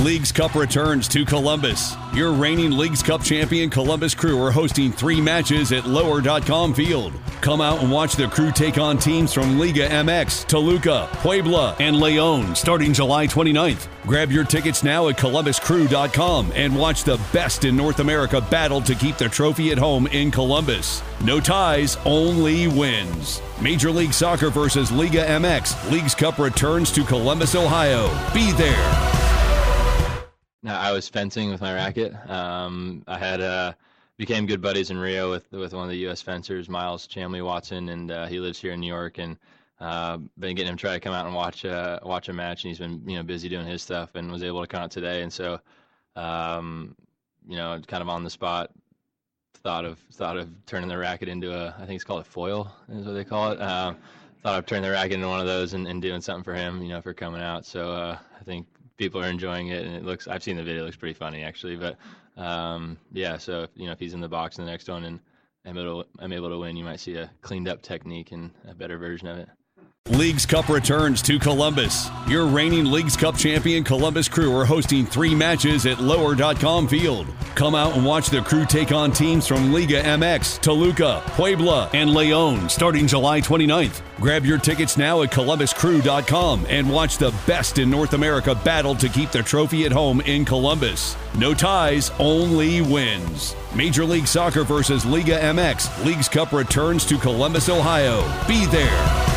Leagues Cup returns to Columbus. Your reigning Leagues Cup champion Columbus Crew are hosting 3 matches at Lower.com Field. Come out and watch the Crew take on teams from Liga MX, Toluca, Puebla, and León starting July 29th. Grab your tickets now at ColumbusCrew.com and watch the best in North America battle to keep the trophy at home in Columbus. No ties, only wins. Major League Soccer versus Liga MX. Leagues Cup returns to Columbus, Ohio. Be there. No, I was fencing with my racket. I had became good buddies in Rio with one of the U.S. fencers, Miles Chamley Watson, and he lives here in New York. And been getting him to try to come out and watch a match, and he's been busy doing his stuff, and was able to come out today. And so kind of on the spot, thought of turning the racket into I think it's called a foil, is what they call it. Thought of turning the racket into one of those and doing something for him, for coming out. So I think people are enjoying it, and I've seen the video, it looks pretty funny actually. But so if he's in the box in the next one and I'm able to win, you might see a cleaned up technique and a better version of it. Leagues Cup returns to Columbus. Your reigning Leagues Cup champion Columbus Crew are hosting 3 matches at Lower.com Field. Come out and watch the Crew take on teams from Liga MX, Toluca, Puebla, and León starting July 29th. Grab your tickets now at ColumbusCrew.com and watch the best in North America battle to keep the trophy at home in Columbus. No ties, only wins. Major League Soccer versus Liga MX. Leagues Cup returns to Columbus, Ohio. Be there.